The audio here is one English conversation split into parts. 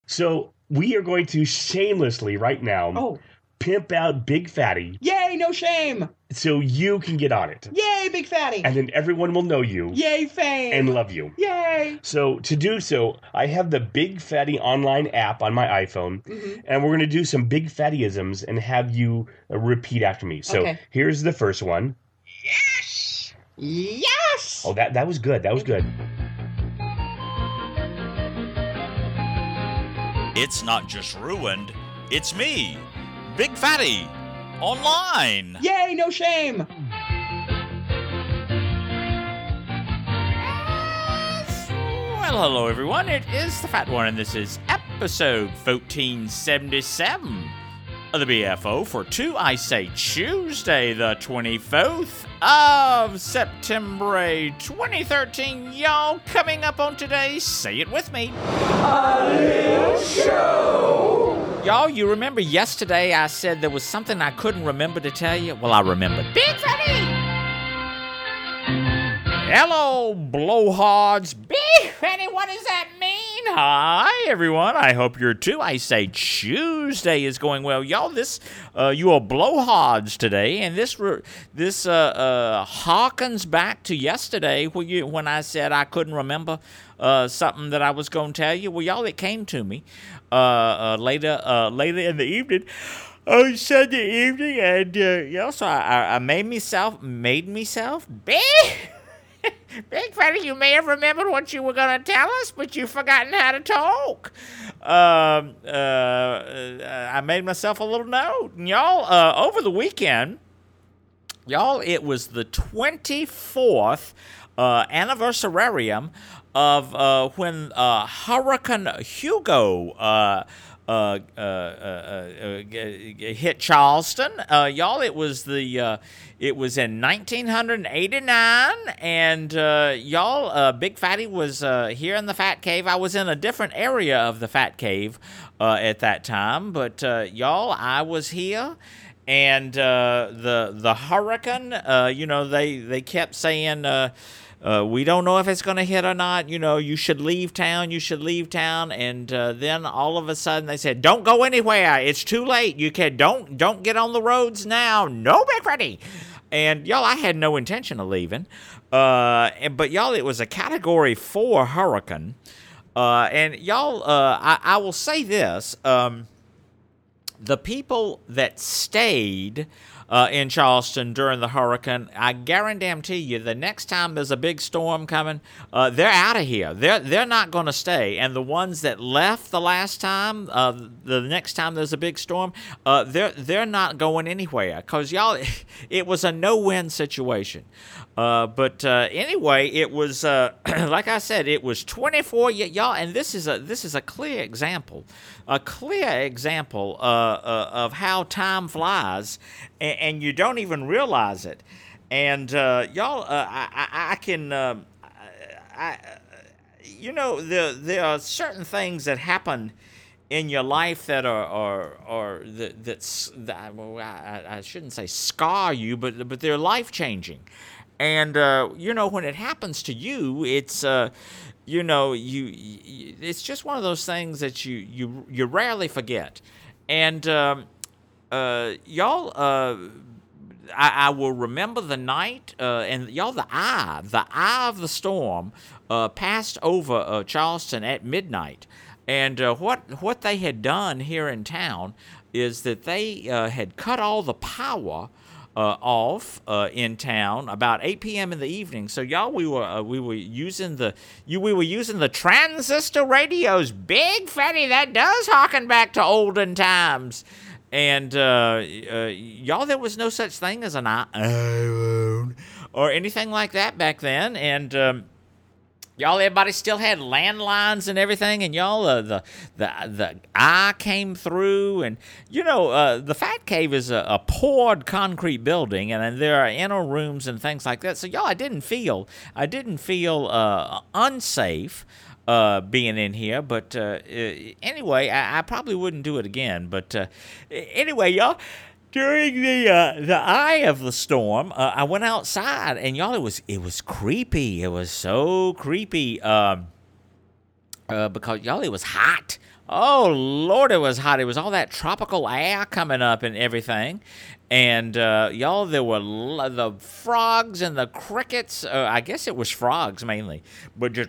So we are going to shamelessly right now Oh, pimp out Big Fatty yay, no shame. so you can get on it. Yay, Big Fatty. And then everyone will know you Yay, fame. and love you. Yay. So to do so, I have the Big Fatty online app on my iPhone, and we're going to do some Big Fattyisms and have you repeat after me. So Okay. here's the first one. Yes. Yes. Oh, that was good. That was good. It's not just ruined, it's me, Big Fatty, online. Yay, no shame. Well, hello everyone, it is the Fat One, and this is episode 1477 of the BFO for Tuesday, the 24th of September 2013. Y'all, coming up on today, say it with me. Y'all, you remember yesterday I said there was something I couldn't remember to tell you? Well, I remembered. Big Fatty! Hello, blowhards. Big Fatty, what does that mean? Hi, everyone. I hope you're too. I say Tuesday is going well. Y'all, you are blowhards today, and this harkens back to yesterday when I said I couldn't remember something that I was going to tell you. Well, y'all, it came to me later in the evening. On Sunday evening, and so I made myself big. Big Fatty, you may have remembered what you were going to tell us, but you've forgotten how to talk. I made myself a little note. And y'all, over the weekend, y'all, it was the 24th anniversarium of when Hurricane Hugo hit Charleston. Y'all, it was in 1989, and y'all, Big Fatty was here in the Fat Cave. I was in a different area of the Fat Cave at that time, but y'all, I was here. And the hurricane, they kept saying, we don't know if it's going to hit or not. You should leave town. And then all of a sudden they said, don't go anywhere. It's too late. Don't get on the roads now. No, Big Fatty. And y'all, I had no intention of leaving. But y'all, it was a Category 4 hurricane. And y'all, I will say this. The people that stayed in Charleston during the hurricane, I guarantee you, the next time there's a big storm coming, they're out of here. They're not going to stay. And the ones that left the last time, the next time there's a big storm, they're not going anywhere. Because y'all, it was a no-win situation. But anyway, it was like I said, it was 24 y'all, and this is a clear example of how time flies, and you don't even realize it. And y'all, I can, there are certain things that happen in your life that I shouldn't say scar you, but they're life changing. And when it happens to you, it's it's just one of those things that you rarely forget. And y'all, I will remember the night, and y'all, the eye of the storm passed over Charleston at midnight. And what they had done here in town is that they had cut all the power off in town about 8 p.m. in the evening. So y'all, we were using the transistor radios. Big Fatty, that does harken back to olden times. And y'all, there was no such thing as an iPhone or anything like that back then. And y'all, everybody still had landlines and everything, and y'all, the eye came through, and the Fat Cave is a poured concrete building, and there are inner rooms and things like that. So y'all, I didn't feel unsafe being in here, but anyway, I probably wouldn't do it again. But anyway, y'all. During the eye of the storm, I went outside, and y'all, it was creepy. It was so creepy. because y'all, it was hot. Oh Lord, it was hot. It was all that tropical air coming up and everything, and y'all, there were the frogs and the crickets. I guess it was frogs mainly, but just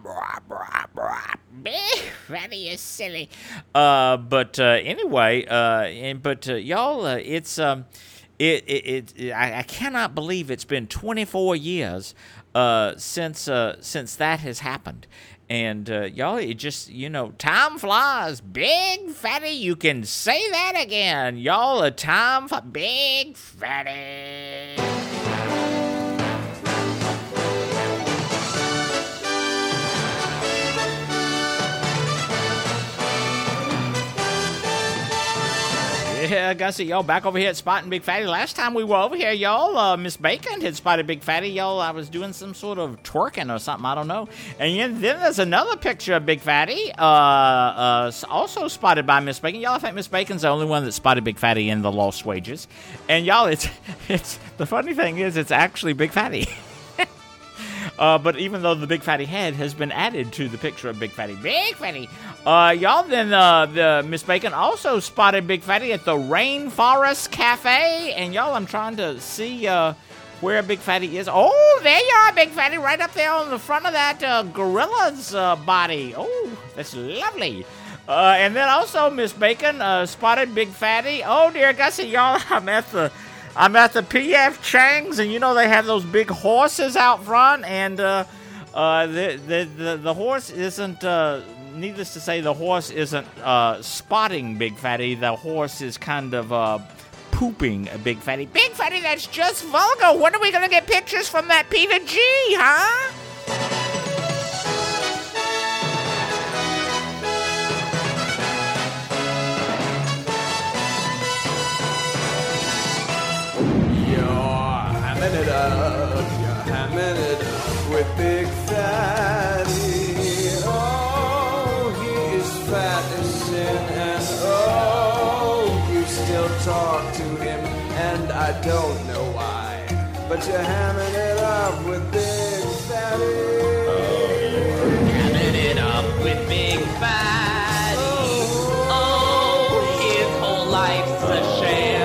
Big Fatty is silly. but anyway, y'all, it's I cannot believe it's been 24 years since that has happened. And y'all, it just, time flies. Big Fatty, you can say that again. Y'all, Big Fatty. Yeah, Gussie, y'all, back over here at Spotting Big Fatty. Last time we were over here, y'all, Miss Bacon had spotted Big Fatty. Y'all, I was doing some sort of twerking or something, I don't know. And then there's another picture of Big Fatty, also spotted by Miss Bacon. Y'all, I think Miss Bacon's the only one that spotted Big Fatty in the Lost Wages. And y'all, it's the funny thing is, it's actually Big Fatty. But even though the Big Fatty head has been added to the picture of Big Fatty. Big Fatty! Y'all, then the Miss Bacon also spotted Big Fatty at the Rainforest Cafe. And y'all, I'm trying to see where Big Fatty is. Oh, there you are, Big Fatty, right up there on the front of that gorilla's body. Oh, that's lovely. And then also Miss Bacon spotted Big Fatty. Oh, dear Gussie, y'all, I'm at the P.F. Chang's, and they have those big horses out front, and the horse isn't, needless to say, the horse isn't spotting Big Fatty. The horse is kind of pooping a Big Fatty. Big Fatty, that's just vulgar. When are we going to get pictures from that P to G, huh? You're hamming it up with Big Fatty. Oh, he is fat as sin, and oh, you still talk to him, and I don't know why, but you're hamming it up with Big Fatty. Hamming it up with Big Fatty. Oh, his whole life's a sham.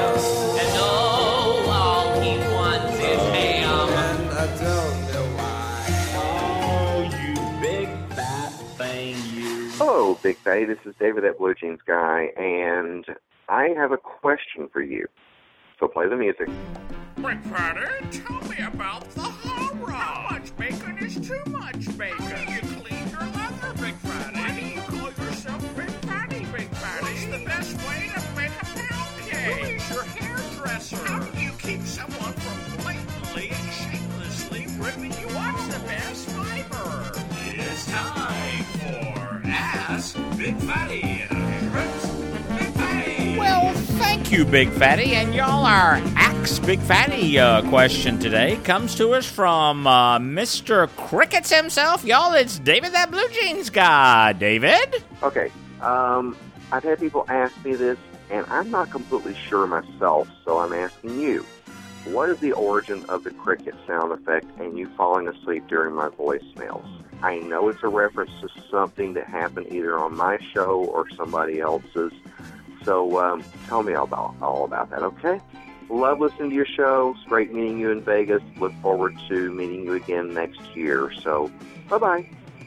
Hello, Big Fatty. This is David, that Blue Jeans guy, and I have a question for you. So play the music. Big Fatty, tell me about the horror. How much bacon is too much bacon? How do you clean your leather, Big Fatty? Why do you call yourself Big Fatty, Big Fatty? What's the best way to make a pound cake? Who is your hairdresser? How do you keep someone from blatantly and shamelessly ripping you off the best fiber? It's time for Ask Big Fatty. Big Fatty. Well, thank you, Big Fatty. And y'all, our Ask Big Fatty question today comes to us from Mr. Crickets himself. Y'all, it's David, that Blue Jeans guy. David? Okay, I've had people ask me this, and I'm not completely sure myself, so I'm asking you. What is the origin of the cricket sound effect and you falling asleep during my voicemails? I know it's a reference to something that happened either on my show or somebody else's. So tell me all about that, okay? Love listening to your show. It's great meeting you in Vegas. Look forward to meeting you again next year. So, bye-bye.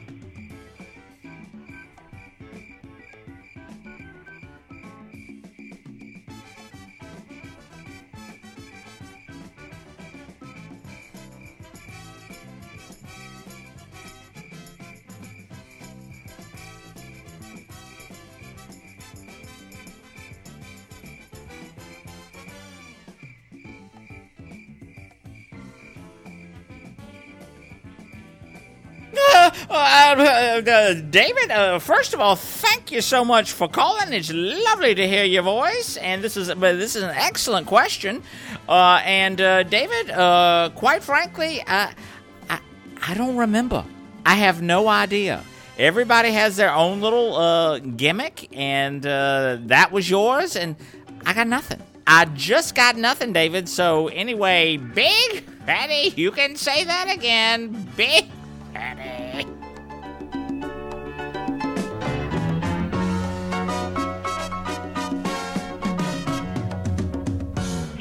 David, first of all, thank you so much for calling. It's lovely to hear your voice, and this is an excellent question. David, quite frankly, I don't remember. I have no idea. Everybody has their own little gimmick, and that was yours, and I got nothing. I just got nothing, David. So anyway, Big Fatty, you can say that again. Big Fatty.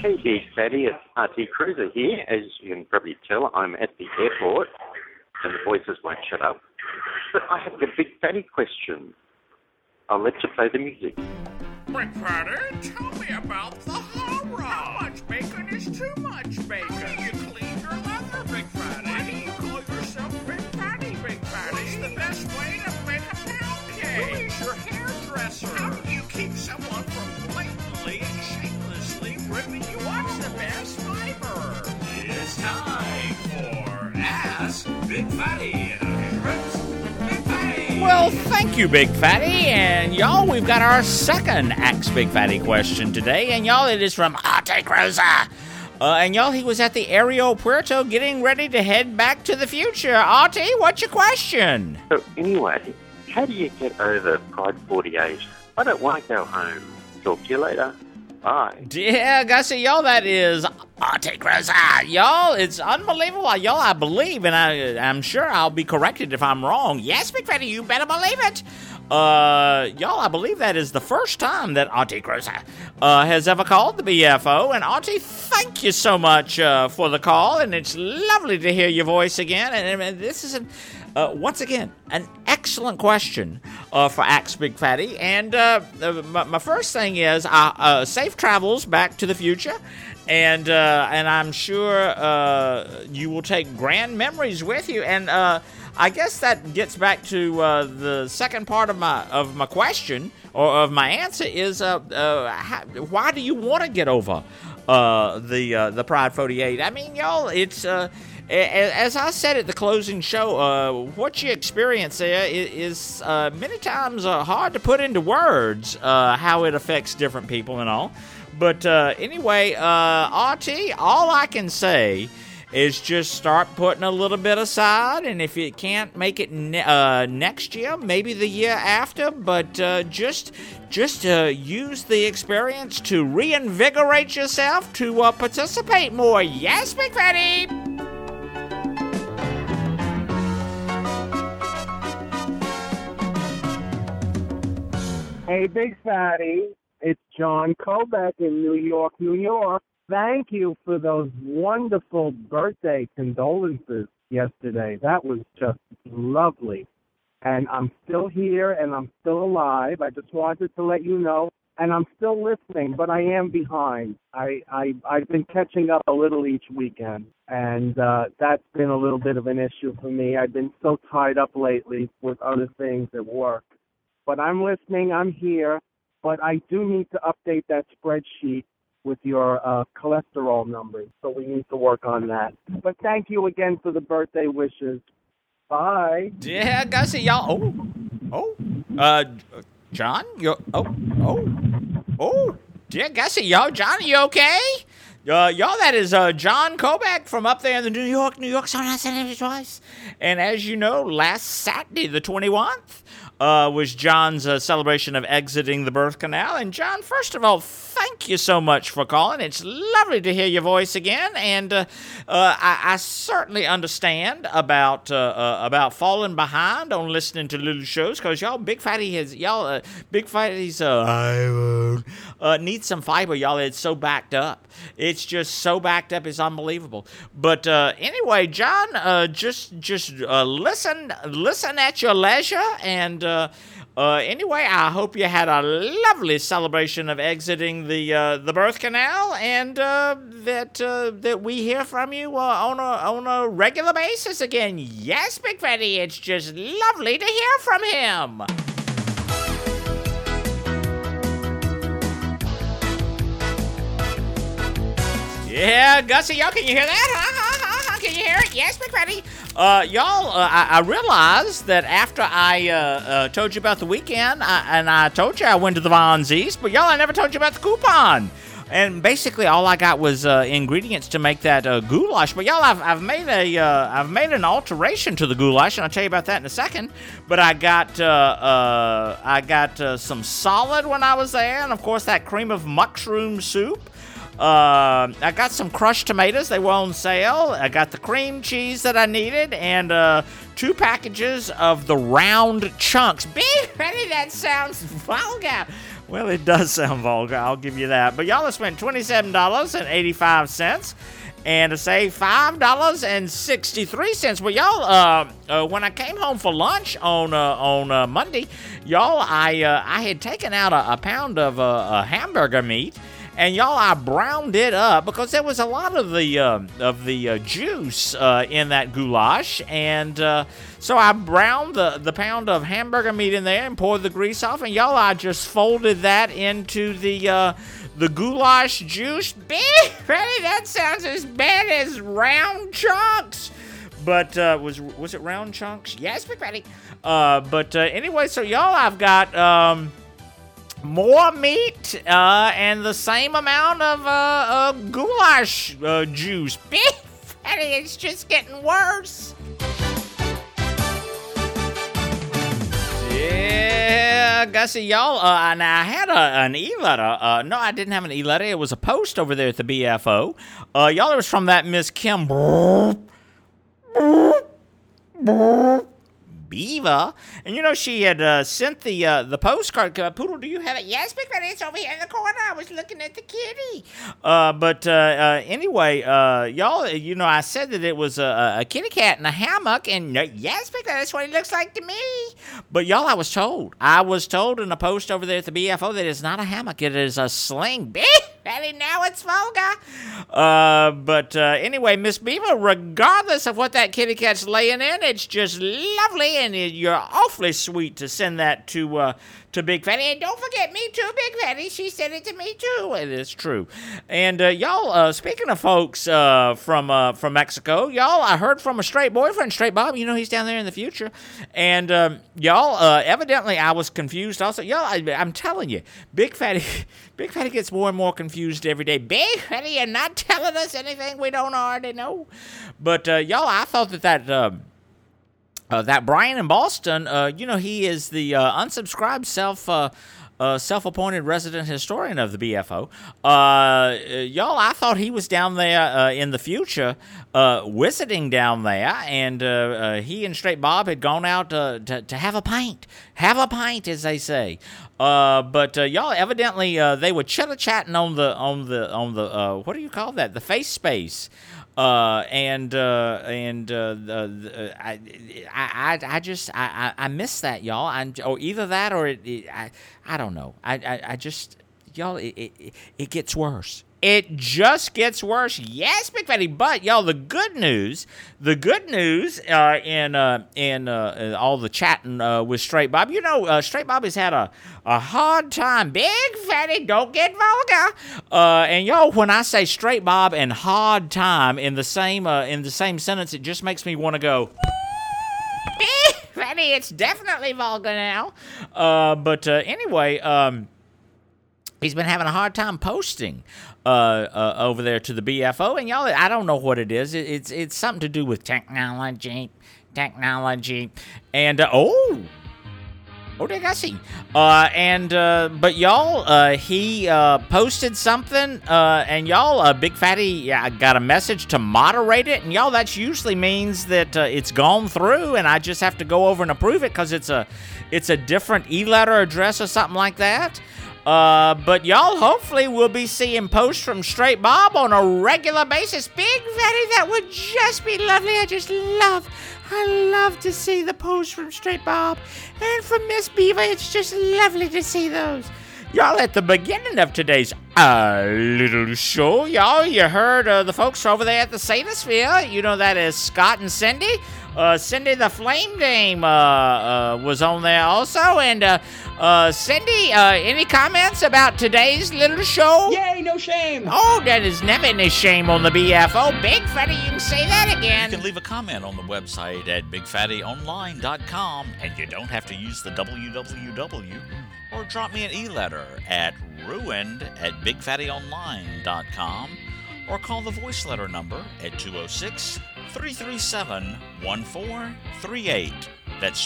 Hey, Big Fatty, it's RT Cruiser here. As you can probably tell, I'm at the airport, and the voices won't shut up. But I have a Big Fatty question. I'll let you play the music. Big Fatty, tell me about the horror. How much bacon is too much bacon? How do you clean your leather, Big Fatty? Why do you call yourself Big Fatty, Big Fatty? What's the best way to make a pound cake? Who is your hairdresser? How do you keep someone from blatantly and shamelessly ripping you off the best fiber? It's time for Ask Big Fatty. Well, thank you, Big Fatty. And y'all, we've got our second Ask Big Fatty question today. And y'all, it is from RT Cruiser. And y'all, he was at the Aeropuerto getting ready to head back to the future. RT, what's your question? So anyway, how do you get over Pride 48? I don't want to go home. Talk to you later. Bye. Yeah, Gussie, y'all, that is RT Cruiser. Y'all, it's unbelievable. Y'all, I believe, and I'm sure I'll be corrected if I'm wrong. Yes, Big Fatty, you better believe it. Y'all, I believe that is the first time that RT Cruiser has ever called the BFO. And RT, thank you so much for the call, and it's lovely to hear your voice again. And this is once again, an excellent question for Axe Big Fatty. And my first thing is safe travels back to the future. And I'm sure you will take grand memories with you. And I guess that gets back to the second part of my question, or of my answer, is why do you want to get over the Pride 48? I mean, y'all, it's as I said at the closing show, what you experience there is many times hard to put into words how it affects different people and all. But anyway, RT, all I can say is just start putting a little bit aside, and if you can't make it next year, maybe the year after, but just use the experience to reinvigorate yourself to participate more. Yes, Big Fatty! Hey, Big Fatty, it's John Kobeck in New York, New York. Thank you for those wonderful birthday condolences yesterday. That was just lovely. And I'm still here and I'm still alive. I just wanted to let you know. And I'm still listening, but I am behind. I've been catching up a little each weekend. And that's been a little bit of an issue for me. I've been so tied up lately with other things at work. But I'm listening, I'm here, but I do need to update that spreadsheet with your cholesterol numbers, so we need to work on that. But thank you again for the birthday wishes. Bye. Yeah, Gussie, y'all. John, dear Gussie, John, are you okay? Y'all, that is John Kobeck from up there in the New York, so I said it twice. And as you know, last Saturday, the 21st, was John's celebration of exiting the birth canal. And John, first of all, thank you so much for calling. It's lovely to hear your voice again. And I certainly understand about falling behind on listening to little shows, because Big Fatty's needs some fiber, y'all. It's so backed up. It's just so backed up. It's unbelievable. But anyway, John, just listen at your leisure. And anyway, I hope you had a lovely celebration of exiting the birth canal, and that we hear from you on a regular basis again. Yes, Big Fatty, it's just lovely to hear from him. Yeah, Gussie, y'all, can you hear that? Can you hear it? Yes, Big Fatty. Y'all, I realized that after I told you about the weekend, I told you I went to the Von Z's, but y'all, I never told you about the coupon. And basically, all I got was ingredients to make that goulash. But y'all, I've made an alteration to the goulash, and I'll tell you about that in a second. But I got some salad when I was there, and of course that cream of mushroom soup. I got some crushed tomatoes. They were on sale. I got the cream cheese that I needed, and 2 packages of the round chunks. Big Fatty, that sounds vulgar. Well, it does sound vulgar. I'll give you that. But y'all have spent $27.85 and to save $5.63. Well, y'all, when I came home for lunch on Monday, y'all, I had taken out a pound of hamburger meat. And y'all, I browned it up because there was a lot of the juice in that goulash, and so I browned the pound of hamburger meat in there and poured the grease off. And y'all, I just folded that into the goulash juice. Big Fatty, that sounds as bad as round chunks. But was it round chunks? Yes, Big Fatty. But anyway, so y'all, I've got more meat and the same amount of goulash juice. Big Fatty, it's just getting worse. Yeah, Gussie, y'all. And I had an e-letter. No, I didn't have an e-letter. It was a post over there at the BFO. Y'all, it was from that Miss Kim Beaver, and you know she had sent the postcard. Poodle, do you have it? Yes, Big Fatty, it's over here in the corner. I was looking at the kitty. But anyway, y'all, you know I said that it was a kitty cat in a hammock, and yes, Big Fatty, that's what it looks like to me. But y'all, I was told in a post over there at the BFO that it's not a hammock, it is a sling. Big Fatty, now it's vulgar. But anyway, Miss Beaver, regardless of what that kitty cat's laying in, it's just lovely. And you're awfully sweet to send that to Big Fatty. And don't forget me too, Big Fatty. She sent it to me too. It is true. And y'all, speaking of folks from Mexico, y'all, I heard from a straight boyfriend, Straight Bob. You know he's down there in the future. And y'all, evidently I was confused also. Y'all, I'm telling you, Big Fatty gets more and more confused every day. Big Fatty, you're not telling us anything we don't already know. But y'all, I thought that Brian in Boston, you know, he is the unsubscribed self-appointed resident historian of the BFO. Y'all, I thought he was down there in the future, visiting down there, and he and Straight Bob had gone out to have a pint, as they say. But y'all, evidently they were chitter-chatting on the what do you call that? The face space. I miss that, y'all. Or either that or I don't know. I just, y'all, it gets worse. It just gets worse. Yes, Big Fatty. But y'all, the good news in all the chatting with Straight Bob. You know, Straight Bob has had a hard time. Big Fatty, don't get vulgar. And y'all, when I say Straight Bob and hard time in the same sentence, it just makes me want to go. Big Fatty, it's definitely vulgar now. But anyway, he's been having a hard time posting over there to the BFO, and y'all, I don't know what it is. It's something to do with technology, and there I see. But y'all, he posted something, and y'all, Big Fatty got a message to moderate it, and y'all, that usually means that it's gone through, and I just have to go over and approve it because it's a different e-letter address or something like that. But y'all, hopefully we'll be seeing posts from Straight Bob on a regular basis. Big Fatty, that would just be lovely. I love to see the posts from Straight Bob. And from Miss Beaver, it's just lovely to see those. Y'all, at the beginning of today's little show, y'all, you heard the folks over there at the Satosphere. You know, that is Scott and Cindy. Cindy the Flame Dame was on there also. And Cindy, any comments about today's little show? Yay, no shame. Oh, that is never any shame on the BFO. Big Fatty, you can say that again. You can leave a comment on the website at bigfattyonline.com, and you don't have to use the www. Or drop me an e-letter at ruined@bigfattyonline.com, or call the voice letter number at 206-337-1438. That's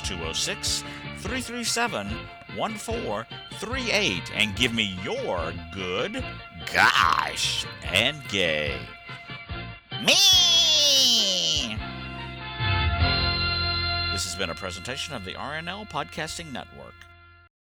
206-337-1438, and give me your good, gosh, and gay. Me! This has been a presentation of the RNL Podcasting Network.